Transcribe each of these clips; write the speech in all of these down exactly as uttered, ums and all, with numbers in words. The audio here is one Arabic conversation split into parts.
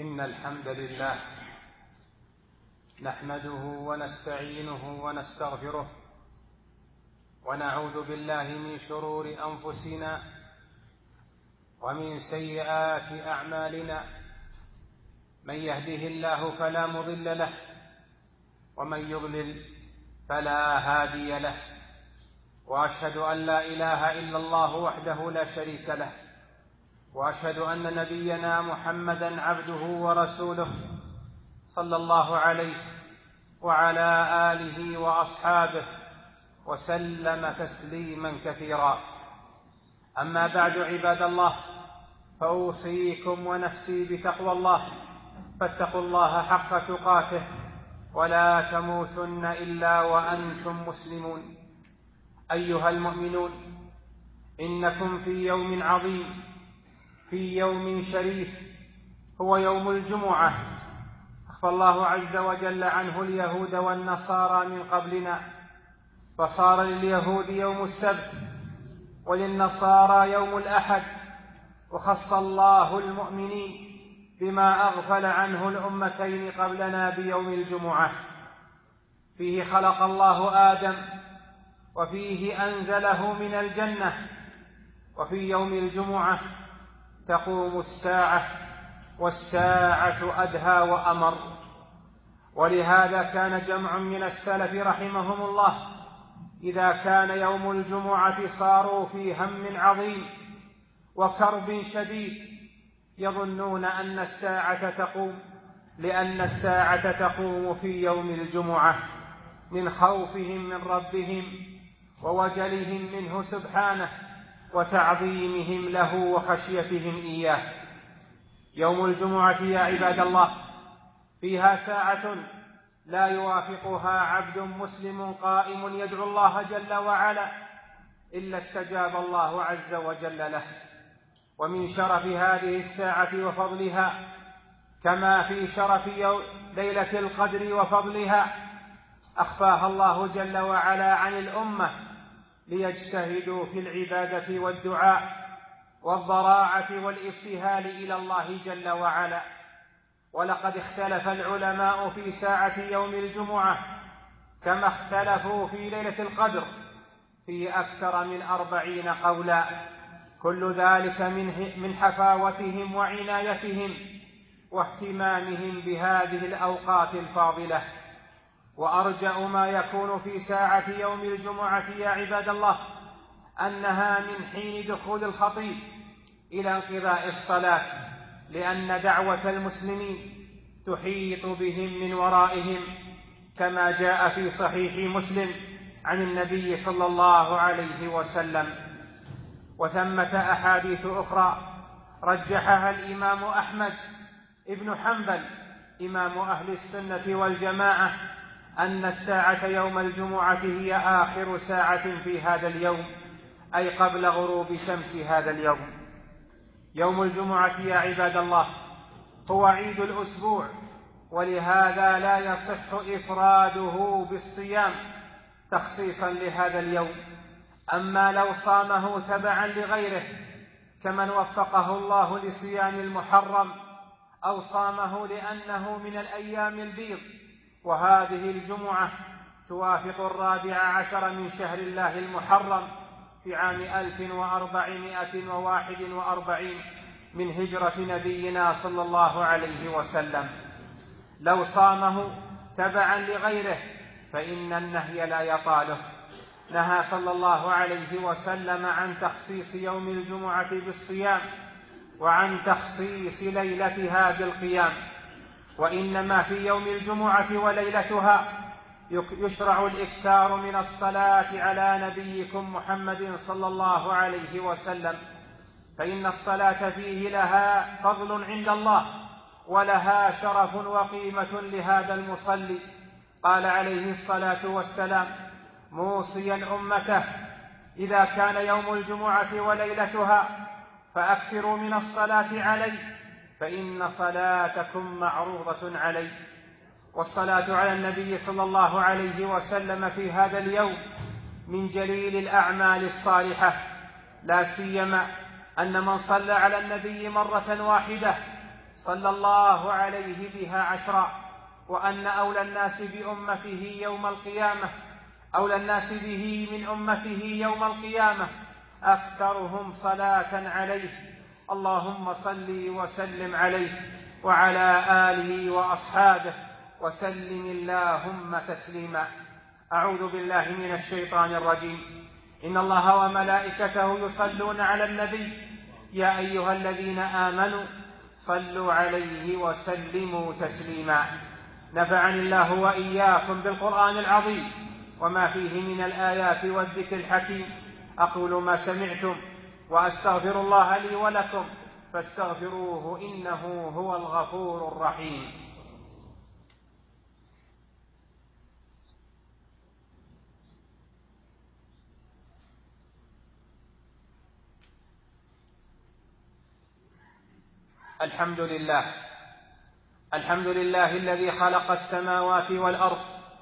إن الحمد لله نحمده ونستعينه ونستغفره ونعوذ بالله من شرور أنفسنا ومن سيئات أعمالنا. من يهده الله فلا مضل له ومن يضلل فلا هادي له، وأشهد أن لا إله إلا الله وحده لا شريك له، وأشهد أن نبينا محمدًا عبده ورسوله صلى الله عليه وعلى آله وأصحابه وسلم تسليمًا كثيرا. أما بعد، عباد الله، فأوصيكم ونفسي بتقوى الله، فاتقوا الله حق تقاته ولا تموتن إلا وأنتم مسلمون. أيها المؤمنون، إنكم في يوم عظيم، في يوم شريف، هو يوم الجمعة. أخفى الله عز وجل عنه اليهود والنصارى من قبلنا، فصار لليهود يوم السبت وللنصارى يوم الأحد، وخص الله المؤمنين بما أغفل عنه الأمتين قبلنا بيوم الجمعة. فيه خلق الله آدم، وفيه أنزله من الجنة، وفي يوم الجمعة تقوم الساعة، والساعة أدهى وأمر. ولهذا كان جمع من السلف رحمهم الله إذا كان يوم الجمعة صاروا في هم عظيم وكرب شديد، يظنون أن الساعة تقوم، لأن الساعة تقوم في يوم الجمعة، من خوفهم من ربهم ووجلهم منه سبحانه وتعظيمهم له وخشيتهم إياه. يوم الجمعة يا عباد الله فيها ساعة لا يوافقها عبد مسلم قائم يدعو الله جل وعلا إلا استجاب الله عز وجل له. ومن شرف هذه الساعة وفضلها، كما في شرف ليلة القدر وفضلها، أخفاها الله جل وعلا عن الأمة ليجتهدوا في العبادة والدعاء والضراعة والابتهال إلى الله جل وعلا. ولقد اختلف العلماء في ساعة يوم الجمعة كما اختلفوا في ليلة القدر في أكثر من أربعين قولا، كل ذلك من حفاوتهم وعنايتهم واهتمامهم بهذه الأوقات الفاضلة. وأرجأ ما يكون في ساعة يوم الجمعة يا عباد الله أنها من حين دخول الخطيب إلى انقضاء الصلاة، لأن دعوة المسلمين تحيط بهم من ورائهم، كما جاء في صحيح مسلم عن النبي صلى الله عليه وسلم. وثمة أحاديث أخرى رجحها الإمام أحمد ابن حنبل إمام أهل السنة والجماعة أن الساعة يوم الجمعة هي آخر ساعة في هذا اليوم، أي قبل غروب شمس هذا اليوم. يوم الجمعة يا عباد الله هو عيد الأسبوع، ولهذا لا يصح إفراده بالصيام تخصيصا لهذا اليوم. أما لو صامه تبعا لغيره كمن وفقه الله لصيام المحرم، أو صامه لأنه من الأيام البيض، وهذه الجمعة توافق الرابع عشر من شهر الله المحرم في عام ألف وأربعمائة وواحد وأربعين من هجرة نبينا صلى الله عليه وسلم. لو صامه تبعا لغيره فإن النهي لا يطاله. نهى صلى الله عليه وسلم عن تخصيص يوم الجمعة بالصيام وعن تخصيص ليلتها بالقيام، وإنما في يوم الجمعة وليلتها يشرع الإكثار من الصلاة على نبيكم محمد صلى الله عليه وسلم، فإن الصلاة فيه لها فضل عند الله ولها شرف وقيمة لهذا المصلي. قال عليه الصلاة والسلام موصيا أمته إذا كان يوم الجمعة وليلتها فأكثروا من الصلاة علي، فإن صلاتكم معروضة علي. والصلاة على النبي صلى الله عليه وسلم في هذا اليوم من جليل الأعمال الصالحة، لا سيما أن من صلى على النبي مرة واحدة صلى الله عليه بها عشرا، وأن أولى الناس بأمته يوم القيامة أولى الناس به من أمته يوم القيامة أكثرهم صلاة عليه. اللهم صل وسلم عليه وعلى آله وأصحابه وسلم اللهم تسليما. أعوذ بالله من الشيطان الرجيم. إن الله وملائكته يصلون على النبي يا أيها الذين آمنوا صلوا عليه وسلموا تسليما. نفعني الله وإياكم بالقرآن العظيم وما فيه من الآيات والذكر الحكيم. أقول ما سمعتم وأستغفر الله لي ولكم فاستغفروه إنه هو الغفور الرحيم. الحمد لله الحمد لله الذي خلق السماوات والأرض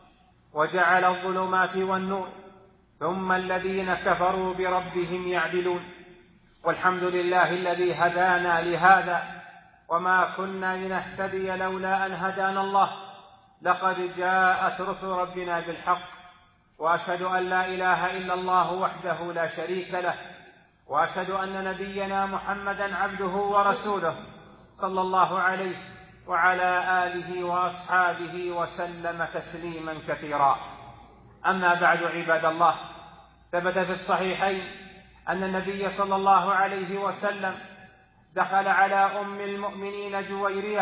وجعل الظلمات والنور ثم الذين كفروا بربهم يعدلون. والحمد لله الذي هدانا لهذا وما كنا لنهتدي لولا أن هدانا الله. لقد جاءت رسل ربنا بالحق، وأشهد أن لا إله إلا الله وحده لا شريك له، وأشهد أن نبينا محمدا عبده ورسوله صلى الله عليه وعلى آله وأصحابه وسلم تسليما كثيرا. أما بعد عباد الله، ثبت في الصحيحين أن النبي صلى الله عليه وسلم دخل على أم المؤمنين جويرية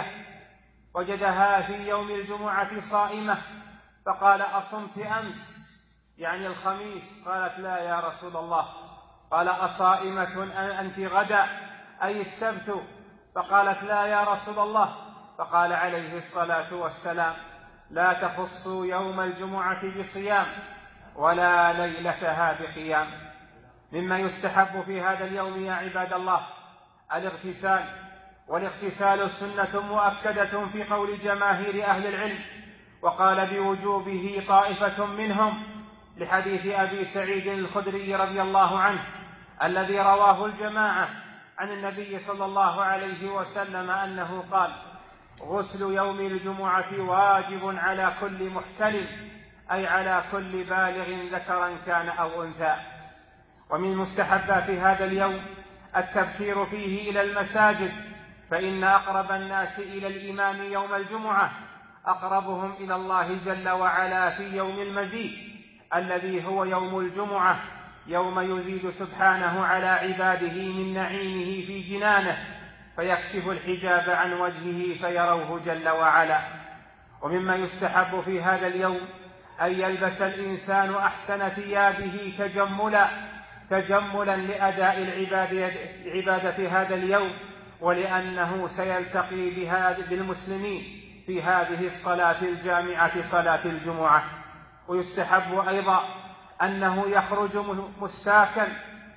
وجدها في يوم الجمعة صائمة، فقال: أصمت أمس؟ يعني الخميس. قالت: لا يا رسول الله. قال: أصائمة أنت غدا؟ أي السبت؟ فقالت: لا يا رسول الله. فقال عليه الصلاة والسلام: لا تخصوا يوم الجمعة بصيام ولا ليلتها بقيام. مما يستحب في هذا اليوم يا عباد الله الاغتسال، والاغتسال سنة مؤكدة في قول جماهير أهل العلم، وقال بوجوبه طائفة منهم لحديث أبي سعيد الخدري رضي الله عنه الذي رواه الجماعة عن النبي صلى الله عليه وسلم أنه قال: غسل يوم الجمعة واجب على كل محتلم، أي على كل بالغ ذكرا كان أو أنثى. ومن مستحبات هذا اليوم التبكير فيه إلى المساجد، فإن أقرب الناس إلى الإمام يوم الجمعة أقربهم إلى الله جل وعلا في يوم المزيد الذي هو يوم الجمعة، يوم يزيد سبحانه على عباده من نعيمه في جنانه فيكشف الحجاب عن وجهه فيروه جل وعلا. ومما يستحب في هذا اليوم أن يلبس الإنسان أحسن ثيابه تجملا تجملا لأداء العبادة هذا اليوم، ولأنه سيلتقي بالمسلمين في هذه الصلاة الجامعة صلاة الجمعة. ويستحب أيضا أنه يخرج مستاكا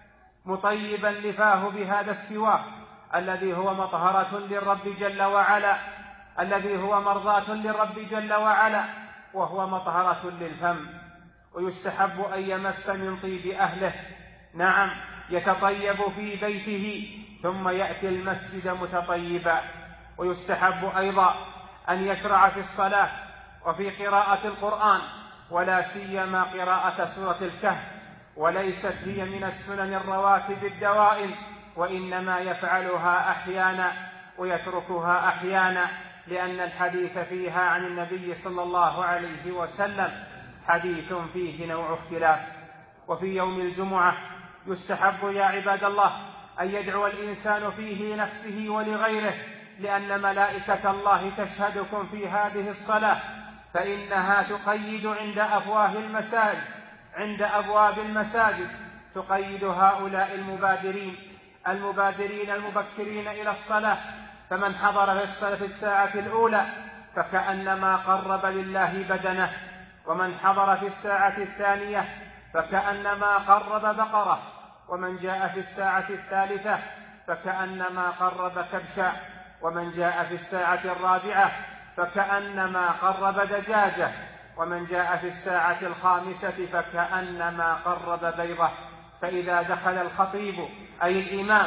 مطيبا لفاه بهذا السواك الذي هو مطهرة للرب جل وعلا الذي هو مرضاة للرب جل وعلا وهو مطهرة للفم. ويستحب أن يمس من طيب أهله، نعم، يتطيب في بيته ثم يأتي المسجد متطيبا. ويستحب أيضا أن يشرع في الصلاة وفي قراءة القرآن، ولا سيما قراءة سورة الكهف، وليست هي من السنن الرواتب الدوائم، وإنما يفعلها أحيانا ويتركها أحيانا، لأن الحديث فيها عن النبي صلى الله عليه وسلم حديث فيه نوع اختلاف. وفي يوم الجمعة يستحب يا عباد الله أن يدعو الإنسان فيه لنفسه ولغيره، لأن ملائكة الله تشهدكم في هذه الصلاة، فإنها تقيد عند أفواه المساجد عند أبواب المساجد تقيد هؤلاء المبادرين المبادرين المبكرين إلى الصلاة. فمن حضر في الساعة الأولى فكأنما قرب لله بدنه، ومن حضر في الساعة الثانية فكأنما قرب بقرة، ومن جاء في الساعة الثالثة فكأنما قرب كبشا، ومن جاء في الساعة الرابعة فكأنما قرب دجاجة، ومن جاء في الساعة الخامسة فكأنما قرب بيضة. فإذا دخل الخطيب أي الإمام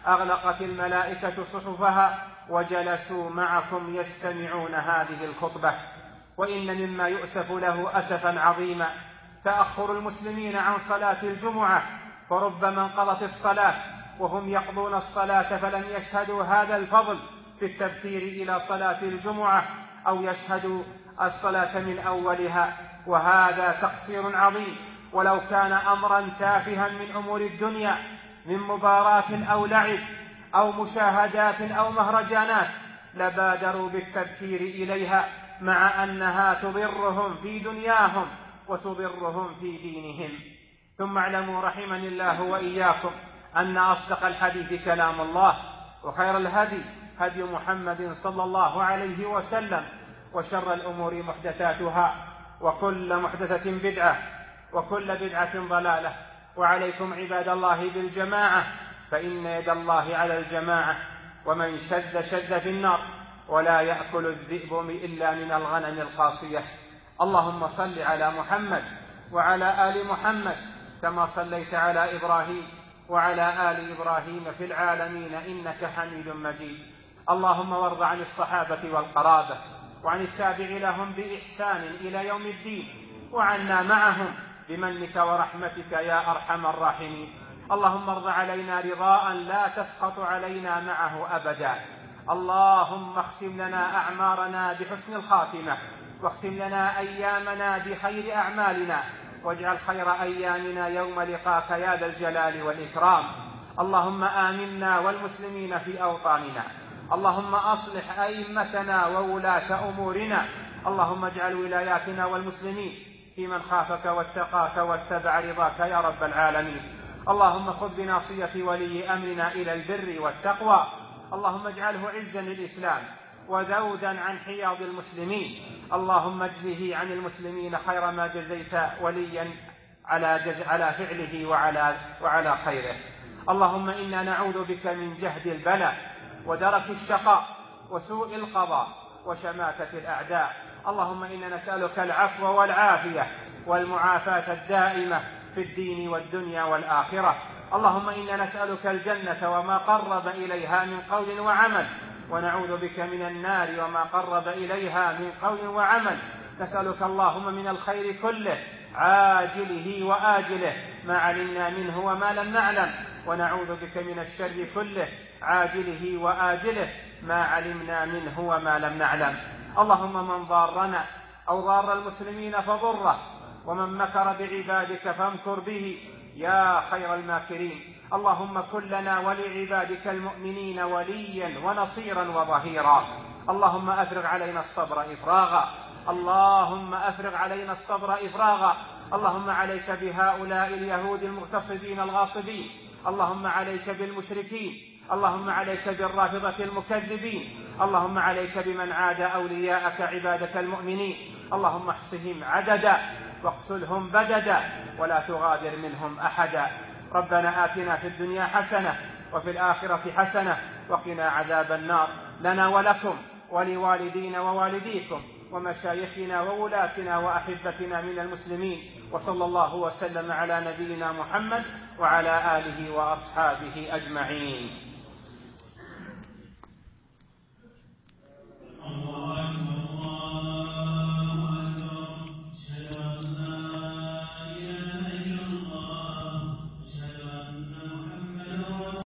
أغلقت الملائكة صحفها وجلسوا معكم يستمعون هذه الخطبة. وإن مما يؤسف له أسفا عظيما تأخر المسلمين عن صلاة الجمعة، فربما انقضت الصلاة وهم يقضون الصلاة فلم يشهدوا هذا الفضل في التبكير إلى صلاة الجمعة أو يشهدوا الصلاة من أولها، وهذا تقصير عظيم. ولو كان أمرا تافها من أمور الدنيا من مباراة أو لعب أو مشاهدات أو مهرجانات لبادروا بالتبكير إليها، مع أنها تضرهم في دنياهم وتضرهم في دينهم. ثم اعلموا رحمني الله وإياكم أن أصدق الحديث كلام الله، وخير الهدي هدي محمد صلى الله عليه وسلم، وشر الأمور محدثاتها، وكل محدثة بدعة، وكل بدعة ضلالة. وعليكم عباد الله بالجماعة، فإن يد الله على الجماعة، ومن شذ شذ في النار، ولا يأكل الذئب إلا من الغنم القاصية. اللهم صل على محمد وعلى آل محمد كما صليت على إبراهيم وعلى آل إبراهيم في العالمين إنك حميد مجيد. اللهم وارض عن الصحابة والقرابة وعن التابع لهم بإحسان إلى يوم الدين، وعنا معهم بمنك ورحمتك يا أرحم الراحمين. اللهم ارض علينا رضاء لا تسقط علينا معه أبدا. اللهم اختم لنا أعمارنا بحسن الخاتمة، واختم لنا أيامنا بخير أعمالنا، واجعل خير أيامنا يوم لقاك يا ذا الجلال والإكرام. اللهم آمنا والمسلمين في أوطاننا، اللهم أصلح أئمتنا وولاة أمورنا، اللهم اجعل ولاياتنا والمسلمين في من خافك واتقاك واتبع رضاك يا رب العالمين. اللهم خذ بناصية ولي أمرنا إلى البر والتقوى، اللهم اجعله عزا للإسلام وذودا عن حياض المسلمين. اللهم اجزه عن المسلمين خير ما جزيت وليا على, جز... على فعله وعلى... وعلى خيره. اللهم إنا نعوذ بك من جهد البلاء ودرك الشقاء وسوء القضاء وشماتة الأعداء. اللهم إنا نسألك العفو والعافية والمعافاة الدائمة في الدين والدنيا والآخرة. اللهم إنا نسألك الجنة وما قرب إليها من قول وعمل، ونعوذ بك من النار وما قرب إليها من قول وعمل. نسألك اللهم من الخير كله عاجله وآجله ما علمنا منه وما لم نعلم، ونعوذ بك من الشر كله عاجله وآجله ما علمنا منه وما لم نعلم. اللهم من ضارنا أو ضار المسلمين فضره، ومن مكر بعبادك فامكر به يا خير الماكرين. اللهم كن لنا ولعبادك المؤمنين وليا ونصيرا وظهيرا. اللهم أفرغ علينا الصبر إفراغا، اللهم أفرغ علينا الصبر إفراغا. اللهم عليك بهؤلاء اليهود المغتصبين الغاصبين، اللهم عليك بالمشركين، اللهم عليك بالرافضة المكذبين، اللهم عليك بمن عاد أولياءك عبادك المؤمنين. اللهم احصهم عددا واقتلهم بددا ولا تغادر منهم أحدا. ربنا آتنا في الدنيا حسنة وفي الآخرة حسنة وقنا عذاب النار، لنا ولكم ولوالدينا ووالديكم ومشايخنا وولاتنا وأحبتنا من المسلمين. وصلى الله وسلم على نبينا محمد وعلى آله وأصحابه أجمعين.